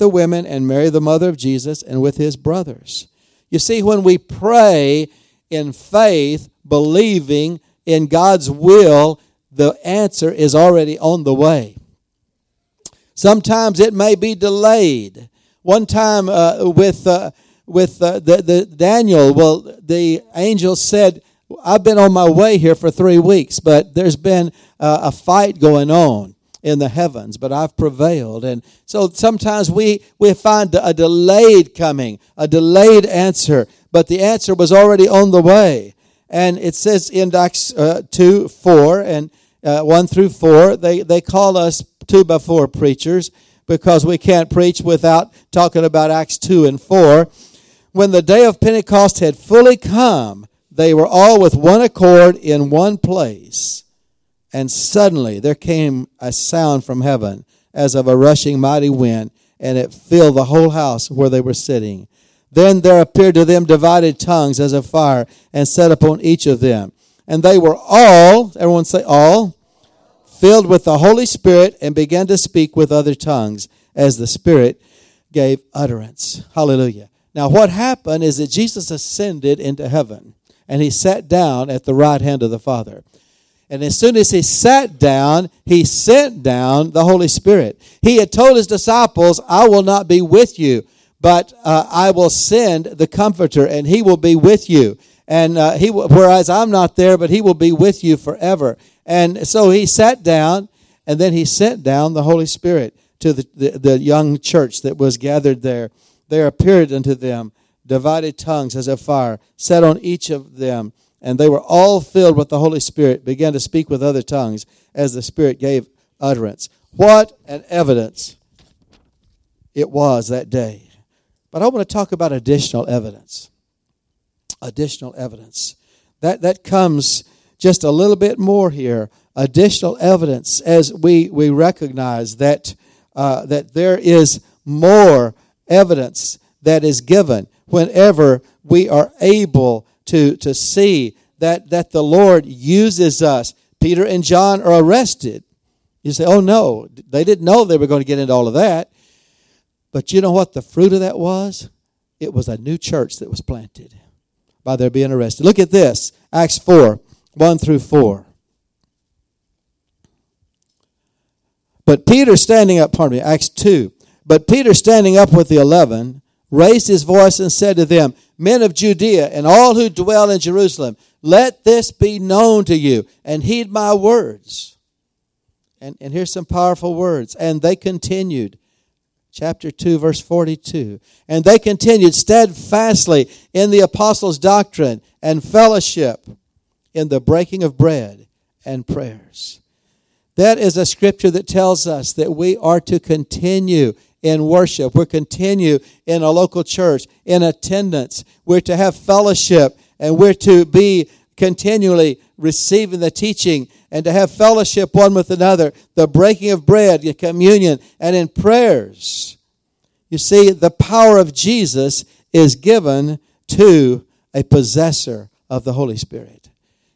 the women and Mary, the mother of Jesus, and with his brothers. You see, when we pray in faith, believing in God's will, the answer is already on the way. Sometimes it may be delayed. One time with Daniel, the angel said, I've been on my way here for 3 weeks, but there's been a fight going on in the heavens, but I've prevailed. And so sometimes we find a delayed coming, a delayed answer, but the answer was already on the way. And it says in Acts 2:4 and 1 through 4, they call us 2x4 preachers because we can't preach without talking about Acts 2 and 4. When the day of Pentecost had fully come, they were all with one accord in one place. And suddenly there came a sound from heaven as of a rushing mighty wind, and it filled the whole house where they were sitting. Then there appeared to them divided tongues as of fire, and set upon each of them. And they were all, everyone say all, filled with the Holy Spirit, and began to speak with other tongues as the Spirit gave utterance. Hallelujah. Now what happened is that Jesus ascended into heaven, and he sat down at the right hand of the Father. And as soon as he sat down, he sent down the Holy Spirit. He had told his disciples, I will not be with you, but I will send the Comforter, and he will be with you. And whereas I'm not there, but he will be with you forever. And so he sat down, and then he sent down the Holy Spirit to the young church that was gathered there. There appeared unto them divided tongues as of fire, set on each of them. And they were all filled with the Holy Spirit, began to speak with other tongues as the Spirit gave utterance. What an evidence it was that day. But I want to talk about additional evidence. Additional evidence. That comes just a little bit more here. Additional evidence as we recognize that there is more evidence that is given whenever we are able to see that the Lord uses us. Peter and John are arrested. You say, oh no, they didn't know they were going to get into all of that. But you know what the fruit of that was? It was a new church that was planted by their being arrested. Look at this, Acts 4, 1 through 4. But Peter standing up, Acts 2. But Peter standing up with the 11 raised his voice and said to them, Men of Judea and all who dwell in Jerusalem, let this be known to you, and heed my words. And here's some powerful words. And they continued, chapter 2, verse 42. And they continued steadfastly in the apostles' doctrine and fellowship, in the breaking of bread and prayers. That is a scripture that tells us that we are to continue in worship. We're continue in a local church, in attendance. We're to have fellowship, and we're to be continually receiving the teaching and to have fellowship one with another, the breaking of bread, the communion, and in prayers. You see, the power of Jesus is given to a possessor of the Holy Spirit.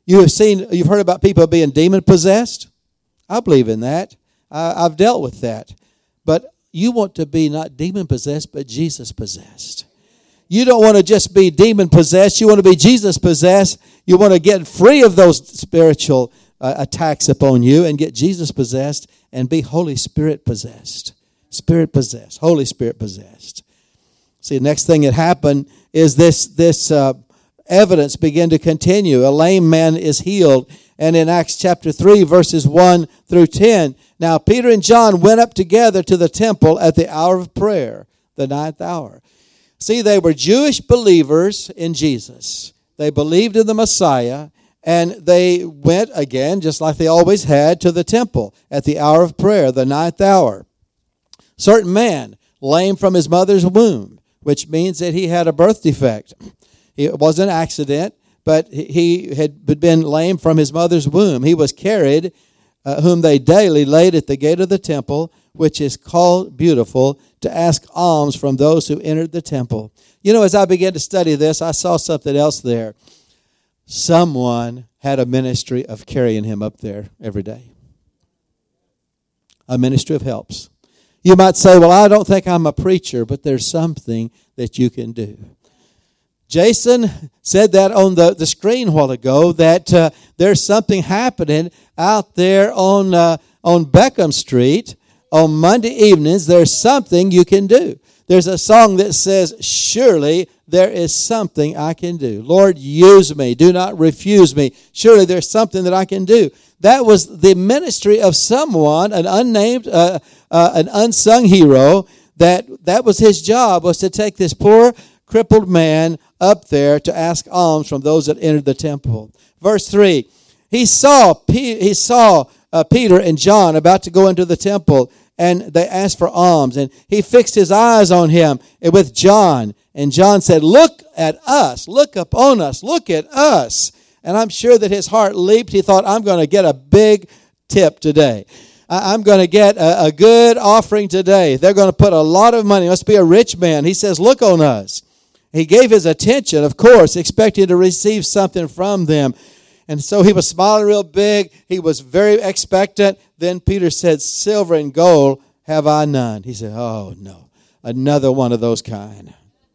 You've heard about people being demon-possessed. I believe in that. I've dealt with that. But you want to be not demon-possessed, but Jesus-possessed. You don't want to just be demon-possessed. You want to be Jesus-possessed. You want to get free of those spiritual attacks upon you and get Jesus-possessed and be Holy Spirit-possessed. Spirit-possessed. Holy Spirit-possessed. See, the next thing that happened is this evidence began to continue. A lame man is healed. And in Acts chapter 3, verses 1 through 10, now Peter and John went up together to the temple at the hour of prayer, the 9th hour. See, they were Jewish believers in Jesus. They believed in the Messiah, and they went again, just like they always had, to the temple at the hour of prayer, the 9th hour. Certain man, lame from his mother's womb, which means that he had a birth defect. It wasn't an accident, but he had been lame from his mother's womb. He was carried, whom they daily laid at the gate of the temple, which is called Beautiful, to ask alms from those who entered the temple. You know, as I began to study this, I saw something else there. Someone had a ministry of carrying him up there every day. A ministry of helps. You might say, well, I don't think I'm a preacher, but there's something that you can do. Jason said that on the screen a while ago, that there's something happening out there on Beckham Street on Monday evenings. There's something you can do. There's a song that says, surely there is something I can do. Lord, use me. Do not refuse me. Surely there's something that I can do. That was the ministry of someone, an unnamed, an unsung hero, that was his job, was to take this poor, crippled man up there to ask alms from those that entered the temple. Verse 3, he saw Peter and John about to go into the temple, and they asked for alms. And he fixed his eyes on him with John. And John said, look at us, look upon us, look at us. And I'm sure that his heart leaped. He thought, I'm going to get a big tip today. I'm going to get a good offering today. They're going to put a lot of money. He must be a rich man. He says, look on us. He gave his attention, of course, expecting to receive something from them. And so he was smiling real big. He was very expectant. Then Peter said, silver and gold have I none. He said, oh, no, another one of those kind.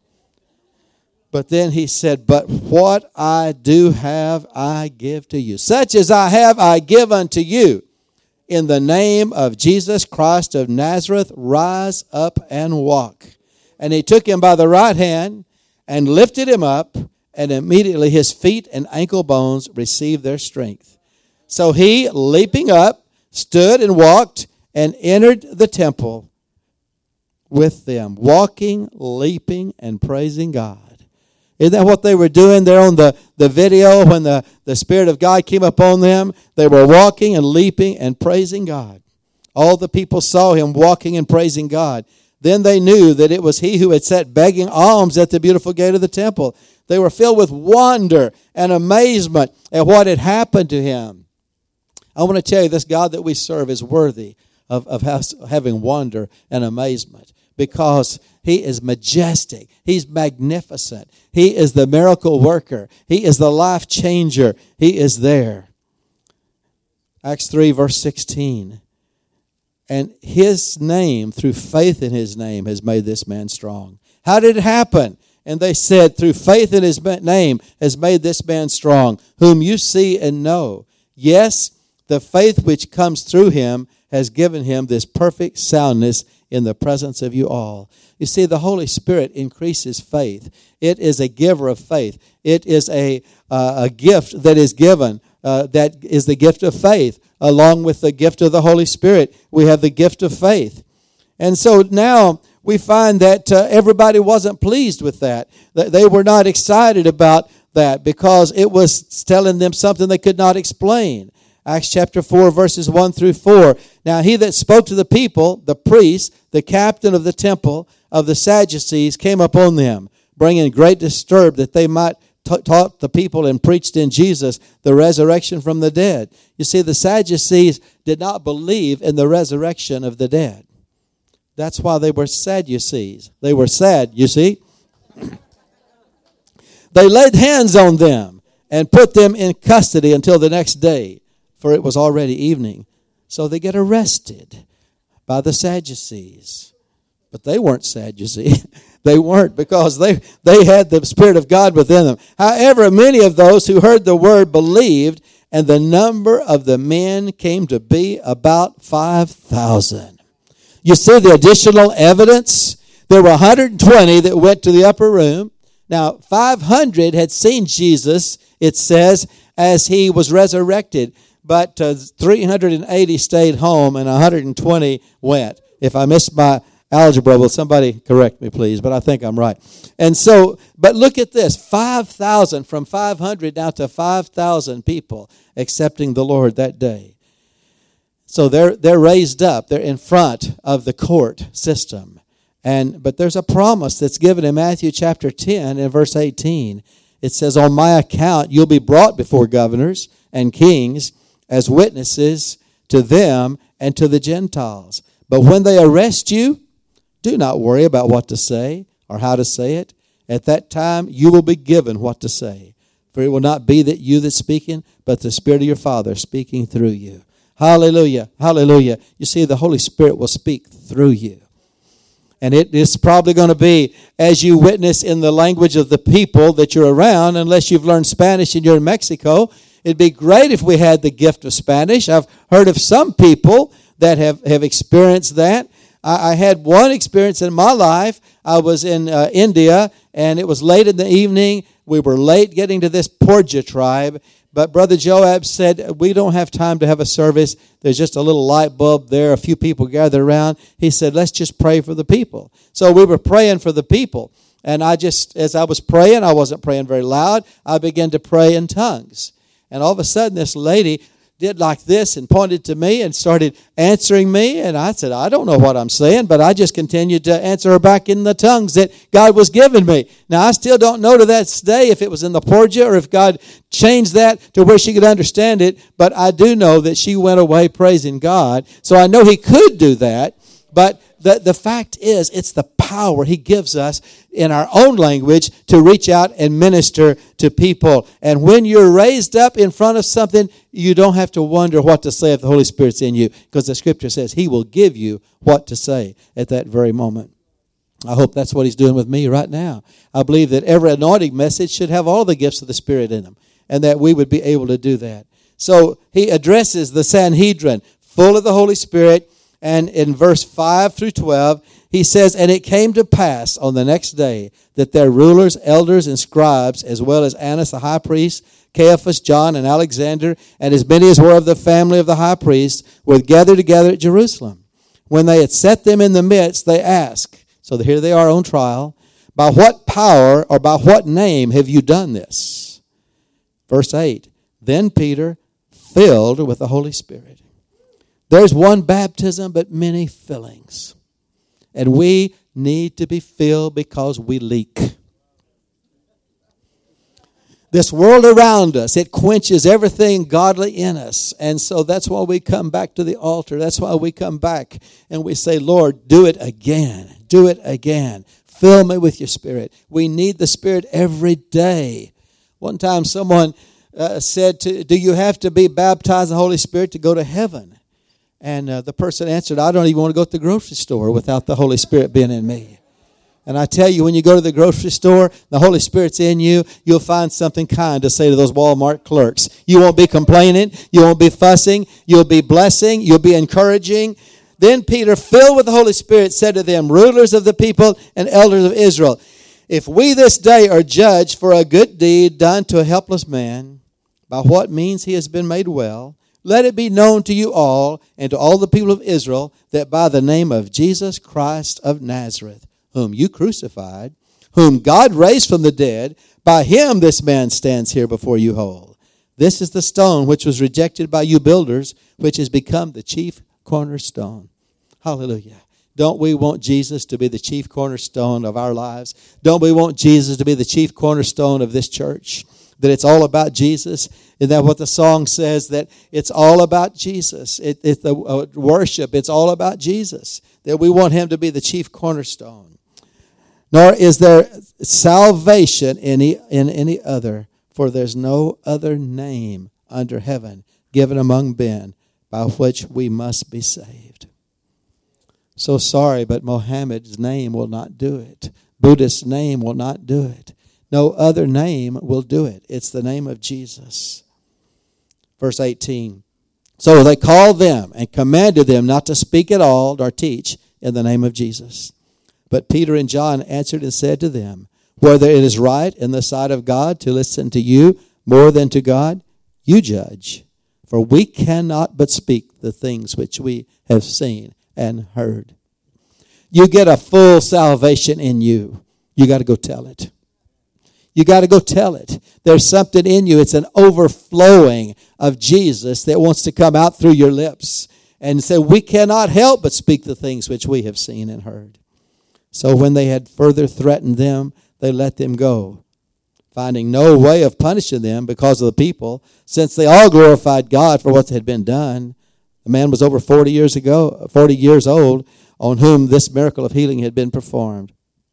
But then he said, but what I do have, I give to you. Such as I have, I give unto you. In the name of Jesus Christ of Nazareth, rise up and walk. And he took him by the right hand and lifted him up, and immediately his feet and ankle bones received their strength. So he, leaping up, stood and walked and entered the temple with them, walking, leaping, and praising God. Isn't that what they were doing there on the video when the Spirit of God came upon them? They were walking and leaping and praising God. All the people saw him walking and praising God. Then they knew that it was he who had sat begging alms at the beautiful gate of the temple. They were filled with wonder and amazement at what had happened to him. I want to tell you, this God that we serve is worthy of having wonder and amazement, because he is majestic. He's magnificent. He is the miracle worker. He is the life changer. He is there. Acts 3, verse 16. And his name, through faith in his name, has made this man strong. How did it happen? And they said, through faith in his name has made this man strong, whom you see and know. Yes, the faith which comes through him has given him this perfect soundness in the presence of you all. You see, the Holy Spirit increases faith. It is a giver of faith. It is a gift that is given. That is the gift of faith. Along with the gift of the Holy Spirit, we have the gift of faith. And so now we find that everybody wasn't pleased with that. They were not excited about that because it was telling them something they could not explain. Acts chapter 4, verses 1 through 4. Now he that spoke to the people, the priest, the captain of the temple of the Sadducees, came upon them, bringing great disturb that they might taught the people and preached in Jesus the resurrection from the dead. You see, the Sadducees did not believe in the resurrection of the dead. That's why they were Sadducees. They were sad, you see. They laid hands on them and put them in custody until the next day, for it was already evening. So they get arrested by the Sadducees. But they weren't Sadducees. They weren't, because they had the Spirit of God within them. However, many of those who heard the word believed, and the number of the men came to be about 5,000. You see the additional evidence? There were 120 that went to the upper room. Now, 500 had seen Jesus, it says, as he was resurrected. But 380 stayed home and 120 went. If I missed my algebra, will somebody correct me, please? But I think I'm right. And so, but look at this, 5,000, from 500 now to 5,000 people accepting the Lord that day. So they're raised up. They're in front of the court system. But there's a promise that's given in Matthew chapter 10 and verse 18. It says, on my account you'll be brought before governors and kings as witnesses to them and to the Gentiles. But when they arrest you, do not worry about what to say or how to say it. At that time you will be given what to say. For it will not be that you that's speaking, but the Spirit of your Father speaking through you. Hallelujah, hallelujah. You see, the Holy Spirit will speak through you. And it is probably going to be as you witness in the language of the people that you're around, unless you've learned Spanish and you're in Mexico. It'd be great if we had the gift of Spanish. I've heard of some people that have experienced that. I had one experience in my life. I was in India, and it was late in the evening. We were late getting to this Porja tribe. But Brother Joab said, we don't have time to have a service. There's just a little light bulb there, a few people gathered around. He said, let's just pray for the people. So we were praying for the people. And as I was praying, I wasn't praying very loud. I began to pray in tongues. And all of a sudden, this lady did like this and pointed to me and started answering me. And I said, I don't know what I'm saying, but I just continued to answer her back in the tongues that God was giving me. Now, I still don't know to this day if it was in the Porja or if God changed that to where she could understand it, but I do know that she went away praising God. So I know He could do that, but the fact is, it's the power He gives us in our own language to reach out and minister to people. And when you're raised up in front of something, you don't have to wonder what to say if the Holy Spirit's in you, because the Scripture says He will give you what to say at that very moment. I hope that's what He's doing with me right now. I believe that every anointing message should have all the gifts of the Spirit in them, and that we would be able to do that. So he addresses the Sanhedrin, full of the Holy Spirit. And in verse 5 through 12, he says, and it came to pass on the next day that their rulers, elders, and scribes, as well as Annas the high priest, Caiaphas, John, and Alexander, and as many as were of the family of the high priest, were gathered together at Jerusalem. When they had set them in the midst, they asked, so here they are on trial, by what power or by what name have you done this? Verse 8, then Peter, filled with the Holy Spirit. There's one baptism, but many fillings. And we need to be filled because we leak. This world around us, it quenches everything godly in us. And so that's why we come back to the altar. That's why we come back and we say, Lord, do it again. Do it again. Fill me with your Spirit. We need the Spirit every day. One time someone said, do you have to be baptized in the Holy Spirit to go to heaven? And the person answered, I don't even want to go to the grocery store without the Holy Spirit being in me. And I tell you, when you go to the grocery store, the Holy Spirit's in you, you'll find something kind to say to those Walmart clerks. You won't be complaining. You won't be fussing. You'll be blessing. You'll be encouraging. Then Peter, filled with the Holy Spirit, said to them, rulers of the people and elders of Israel, if we this day are judged for a good deed done to a helpless man, by what means he has been made well, let it be known to you all and to all the people of Israel that by the name of Jesus Christ of Nazareth, whom you crucified, whom God raised from the dead, by him this man stands here before you whole. This is the stone which was rejected by you builders, which has become the chief cornerstone. Hallelujah. Don't we want Jesus to be the chief cornerstone of our lives? Don't we want Jesus to be the chief cornerstone of this church? That it's all about Jesus? Isn't that what the song says? That it's all about Jesus. It's the worship. It's all about Jesus. That we want him to be the chief cornerstone. Nor is there salvation in any other, for there's no other name under heaven given among men by which we must be saved. So sorry, but Mohammed's name will not do it. Buddhist's name will not do it. No other name will do it. It's the name of Jesus. Verse 18. So they called them and commanded them not to speak at all nor teach in the name of Jesus. But Peter and John answered and said to them, whether it is right in the sight of God to listen to you more than to God, you judge. For we cannot but speak the things which we have seen and heard. You get a full salvation in you. You got to go tell it. You got to go tell it. There's something in you. It's an overflowing of Jesus that wants to come out through your lips and say, we cannot help but speak the things which we have seen and heard. So when they had further threatened them, they let them go, finding no way of punishing them because of the people, since they all glorified God for what had been done. The man was over 40 years old, on whom this miracle of healing had been performed.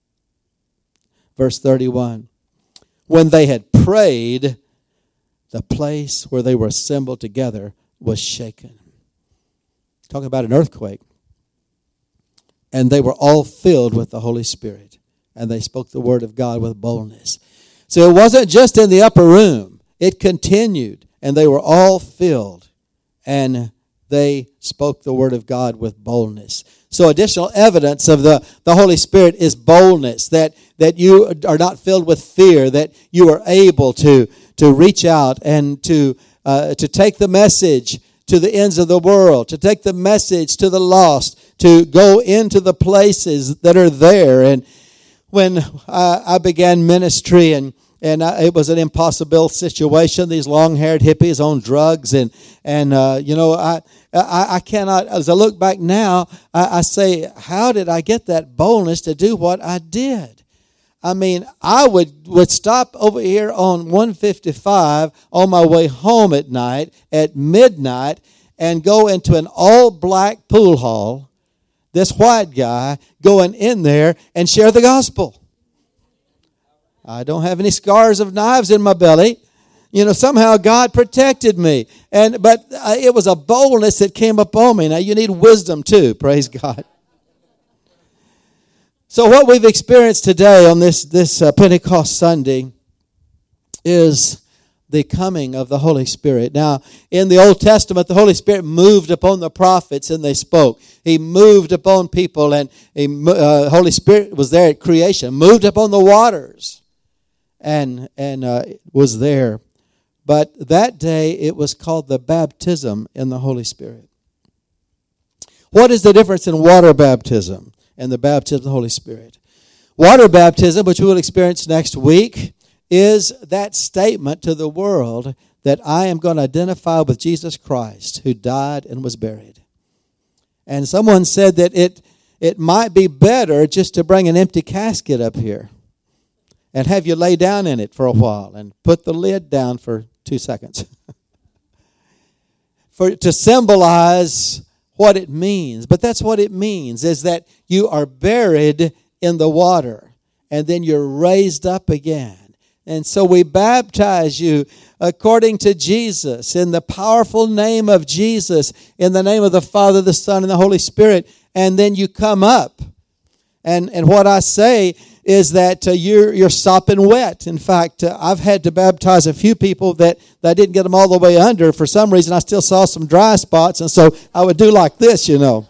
Verse 31. When they had prayed, the place where they were assembled together was shaken. Talking about an earthquake. And they were all filled with the Holy Spirit. And they spoke the word of God with boldness. So it wasn't just in the upper room. It continued. And they were all filled. And they spoke the word of God with boldness. So additional evidence of the Holy Spirit is boldness. That you are not filled with fear. That you are able to reach out and to take the message to the ends of the world, to take the message to the lost, to go into the places that are there. And when I began ministry, and it was an impossible situation, these long-haired hippies on drugs, and I cannot, as I look back now, I say, how did I get that boldness to do what I did? I mean, I would stop over here on 155 on my way home at night, at midnight, and go into an all-black pool hall, this white guy going in there and share the gospel. I don't have any scars of knives in my belly. Somehow God protected me. But it was a boldness that came upon me. Now, you need wisdom too, praise God. So what we've experienced today on this Pentecost Sunday is the coming of the Holy Spirit. Now, in the Old Testament, the Holy Spirit moved upon the prophets and they spoke. He moved upon people, and Holy Spirit was there at creation, moved upon the waters and was there. But that day it was called the baptism in the Holy Spirit. What is the difference in water baptism and the baptism of the Holy Spirit? Water baptism, which we will experience next week, is that statement to the world that I am going to identify with Jesus Christ, who died and was buried. And someone said that it might be better just to bring an empty casket up here and have you lay down in it for a while and put the lid down for 2 seconds. To symbolize what it means. But that's what it means, is that you are buried in the water and then you're raised up again. And so we baptize you according to Jesus, in the powerful name of Jesus, in the name of the Father, the Son, and the Holy Spirit. And then you come up. And what I say is that you're sopping wet. In fact, I've had to baptize a few people that I didn't get them all the way under. For some reason, I still saw some dry spots, and so I would do like this,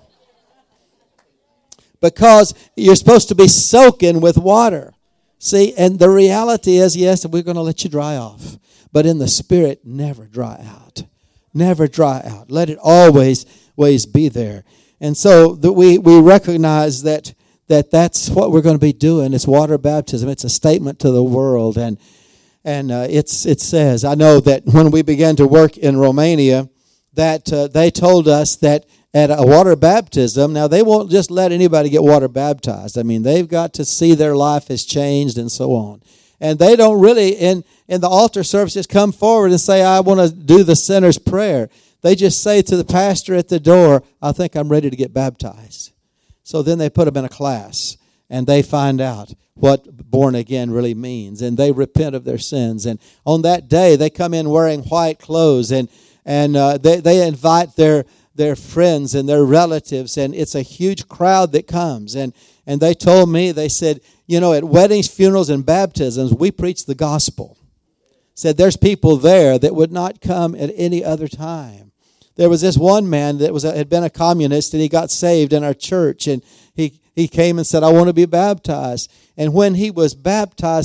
because you're supposed to be soaking with water. See, and the reality is, yes, we're going to let you dry off. But in the Spirit, never dry out. Never dry out. Let it always be there. And so we recognize that that's what we're going to be doing. It's water baptism. It's a statement to the world. And it says, I know that when we began to work in Romania, that they told us that at a water baptism, now they won't just let anybody get water baptized. I mean, they've got to see their life has changed and so on. And they don't really, in the altar services, come forward and say, I want to do the sinner's prayer. They just say to the pastor at the door, I think I'm ready to get baptized. So then they put them in a class, and they find out what born again really means, and they repent of their sins. And on that day, they come in wearing white clothes, and they invite their friends and their relatives, and it's a huge crowd that comes. And they told me, they said, at weddings, funerals, and baptisms, we preach the gospel. Said there's people there that would not come at any other time. There was this one man that had been a communist, and he got saved in our church, and he came and said, I want to be baptized. And when he was baptized,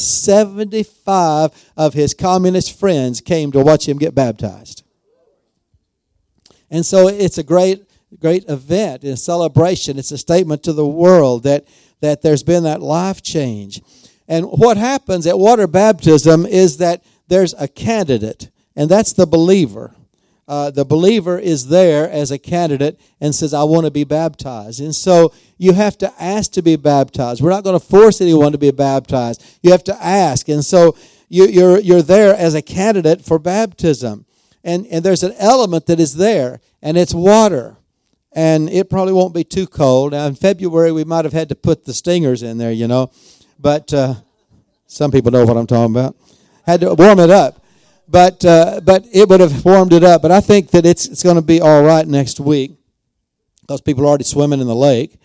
75 of his communist friends came to watch him get baptized. And so it's a great event, a celebration. It's a statement to the world that there's been that life change. And what happens at water baptism is that there's a candidate, and that's the believer. The believer is there as a candidate and says, I want to be baptized. And so you have to ask to be baptized. We're not going to force anyone to be baptized. You have to ask. And so you're there as a candidate for baptism. And there's an element that is there, and it's water. And it probably won't be too cold. Now, in February, we might have had to put the stingers in there, But some people know what I'm talking about. Had to warm it up. But it would have warmed it up. But I think that it's going to be all right next week because people are already swimming in the lake.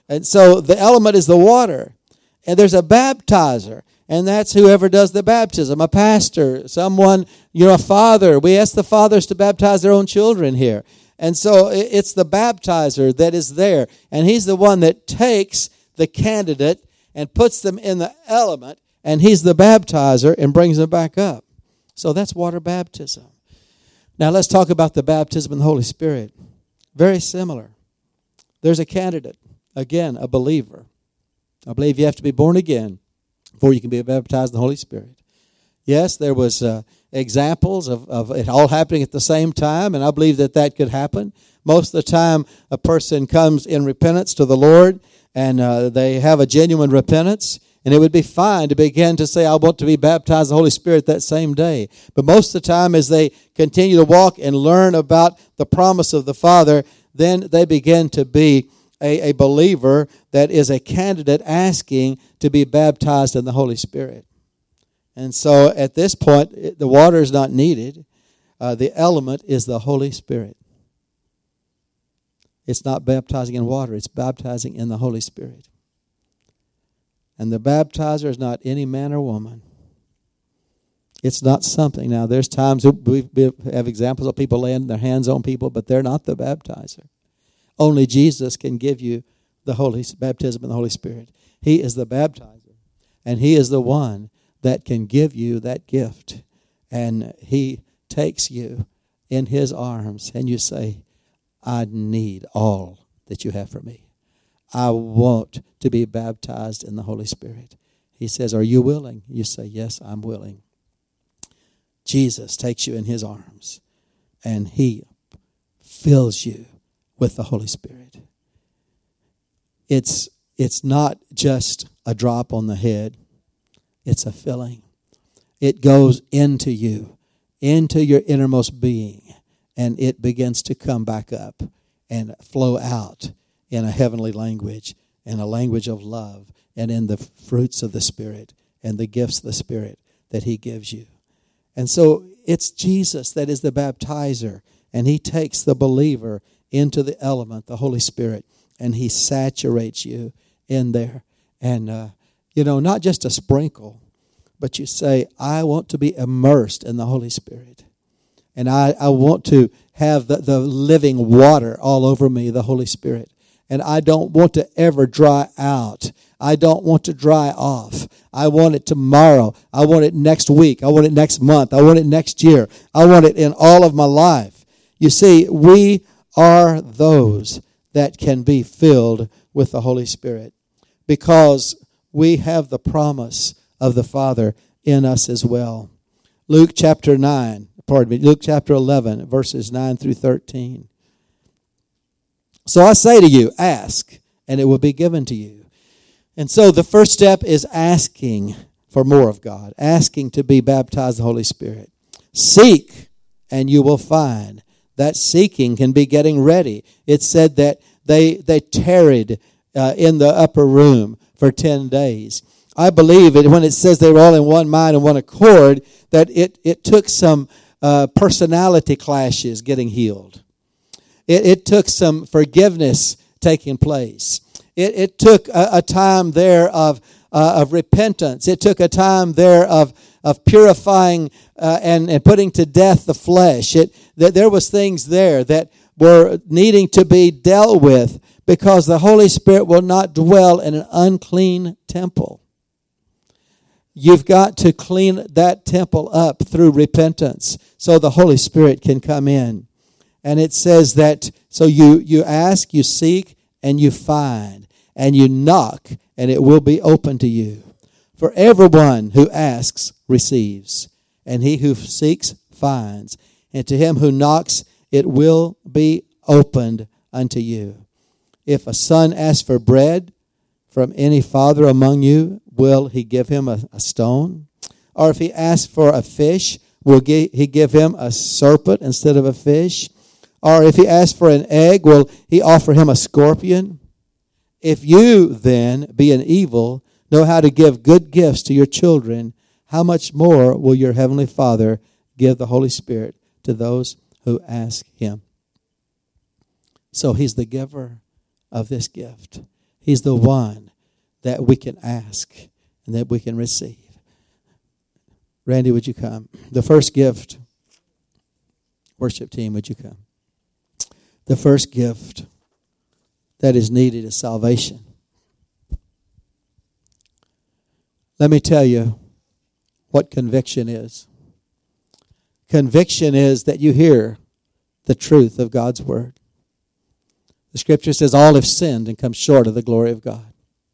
And so the element is the water. And there's a baptizer. And that's whoever does the baptism, a pastor, someone, a father. We ask the fathers to baptize their own children here. And so it's the baptizer that is there. And he's the one that takes the candidate and puts them in the element. And he's the baptizer and brings them back up. So that's water baptism. Now let's talk about the baptism in the Holy Spirit. Very similar. There's a candidate. Again, a believer. I believe you have to be born again before you can be baptized in the Holy Spirit. Yes, there was examples of it all happening at the same time, and I believe that could happen. Most of the time, a person comes in repentance to the Lord, and they have a genuine repentance, and it would be fine to begin to say, I want to be baptized in the Holy Spirit that same day. But most of the time, as they continue to walk and learn about the promise of the Father, then they begin to be a believer that is a candidate asking to be baptized in the Holy Spirit. And so at this point, the water is not needed. The element is the Holy Spirit. It's not baptizing in water. It's baptizing in the Holy Spirit. And the baptizer is not any man or woman. It's not something. Now, there's times we have examples of people laying their hands on people, but they're not the baptizer. Only Jesus can give you the Holy baptism in the Holy Spirit. He is the baptizer, and He is the one that can give you that gift. And He takes you in His arms, and you say, I need all that you have for me. I want to be baptized in the Holy Spirit. He says, are you willing? You say, yes, I'm willing. Jesus takes you in His arms, and He fills you with the Holy Spirit. It's not just a drop on the head. It's a filling. It goes into you, into your innermost being, and it begins to come back up and flow out in a heavenly language, in a language of love, and in the fruits of the Spirit and the gifts of the Spirit that He gives you. And so it's Jesus that is the baptizer, and He takes the believer into the element, the Holy Spirit, and He saturates you in there. And, not just a sprinkle, but you say, I want to be immersed in the Holy Spirit. And I want to have the living water all over me, the Holy Spirit. And I don't want to ever dry out. I don't want to dry off. I want it tomorrow. I want it next week. I want it next month. I want it next year. I want it in all of my life. You see, we are those that can be filled with the Holy Spirit because we have the promise of the Father in us as well. Luke chapter 11, verses 9 through 13. So I say to you, ask, and it will be given to you. And so the first step is asking for more of God, asking to be baptized in the Holy Spirit. Seek, and you will find. That seeking can be getting ready. It said that they tarried in the upper room for 10 days. I believe it when it says they were all in one mind and one accord, that it took some personality clashes getting healed. It took some forgiveness taking place. It took a time there of repentance. It took a time there of purifying and putting to death the flesh. There was things there that were needing to be dealt with because the Holy Spirit will not dwell in an unclean temple. You've got to clean that temple up through repentance so the Holy Spirit can come in. And it says that, so you ask, you seek, and you find, and you knock, and it will be open to you. For everyone who asks receives, and he who seeks finds, and to him who knocks it will be opened unto you. If a son asks for bread from any father among you, will he give him a stone? Or if he asks for a fish, will he give him a serpent instead of a fish? Or if he asks for an egg, will he offer him a scorpion? If you then, being evil, know how to give good gifts to your children, how much more will your heavenly Father give the Holy Spirit to those who ask him? So he's the giver of this gift. He's the one that we can ask and that we can receive. Randy, would you come? The first gift, worship team, would you come? The first gift that is needed is salvation. Let me tell you what conviction is. Conviction is that you hear the truth of God's word. The scripture says all have sinned and come short of the glory of God.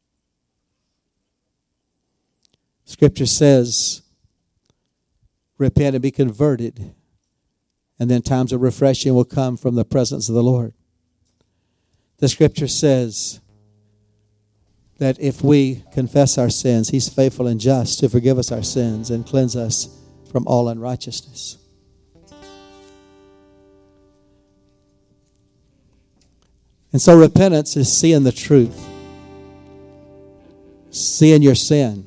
Scripture says repent and be converted, and then times of refreshing will come from the presence of the Lord. The scripture says that if we confess our sins, He's faithful and just to forgive us our sins and cleanse us from all unrighteousness. And so repentance is seeing the truth, seeing your sin,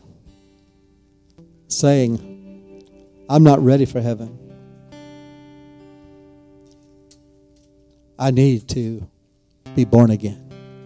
saying, I'm not ready for heaven. I need to be born again.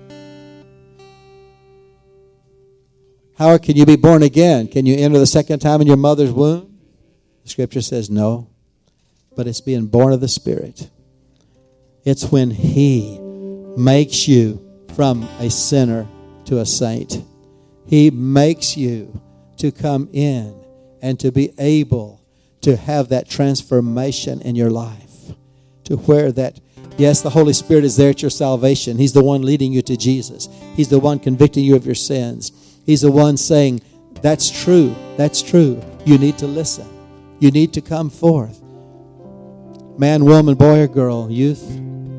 How can you be born again? Can you enter the second time in your mother's womb? The scripture says no, but it's being born of the Spirit. It's when He makes you from a sinner to a saint. He makes you to come in and to be able to have that transformation in your life, to where that, yes, the Holy Spirit is there at your salvation. He's the one leading you to Jesus. He's the one convicting you of your sins. He's the one saying, that's true, that's true. You need to listen. You need to come forth. Man, woman, boy, or girl, youth.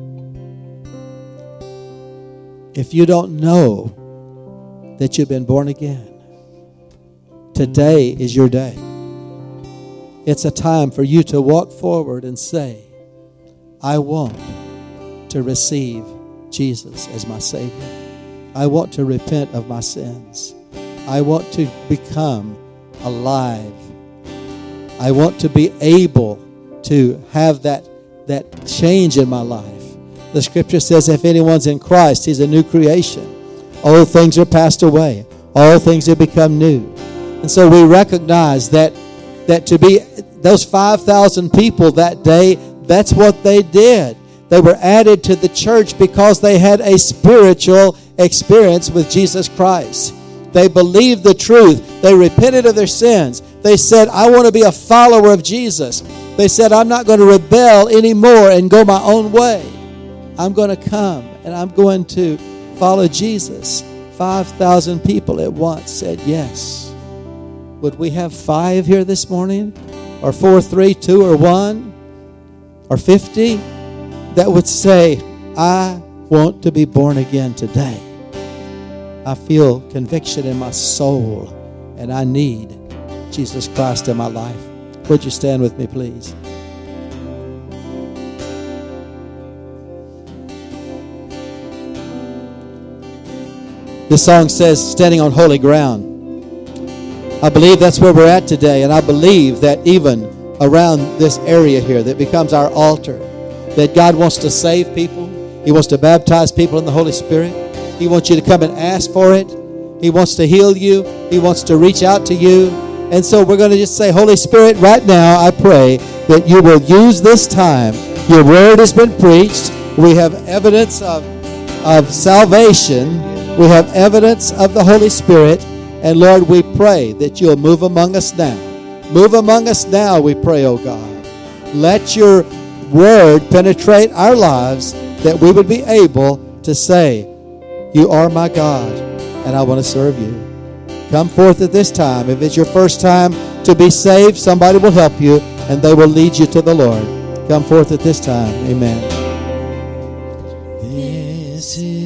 If you don't know that you've been born again, today is your day. It's a time for you to walk forward and say, I want to receive Jesus as my Savior. I want to repent of my sins. I want to become alive. I want to be able to have that change in my life. The scripture says if anyone's in Christ, he's a new creation. Old things are passed away. All things have become new. And so we recognize that to be those 5,000 people that day, that's what they did. They were added to the church because they had a spiritual experience with Jesus Christ. They believed the truth. They repented of their sins. They said, I want to be a follower of Jesus. They said, I'm not going to rebel anymore and go my own way. I'm going to come and I'm going to follow Jesus. 5,000 people at once said yes. Would we have 5 here this morning? Or 4, 3, 2, or 1? Or 50? That would say, I want to be born again today. I feel conviction in my soul and I need Jesus Christ in my life. Would you stand with me, please? This song says, standing on holy ground. I believe that's where we're at today, and I believe that even around this area here that becomes our altar, that God wants to save people. He wants to baptize people in the Holy Spirit. He wants you to come and ask for it. He wants to heal you. He wants to reach out to you. And so we're going to just say, Holy Spirit, right now I pray that you will use this time. Your word has been preached. We have evidence of salvation. We have evidence of the Holy Spirit. And Lord, we pray that you'll move among us now. Move among us now, we pray, oh God. Let your word penetrate our lives that we would be able to say, you are my God, and I want to serve you. Come forth at this time. If it's your first time to be saved, somebody will help you, and they will lead you to the Lord. Come forth at this time. Amen. This is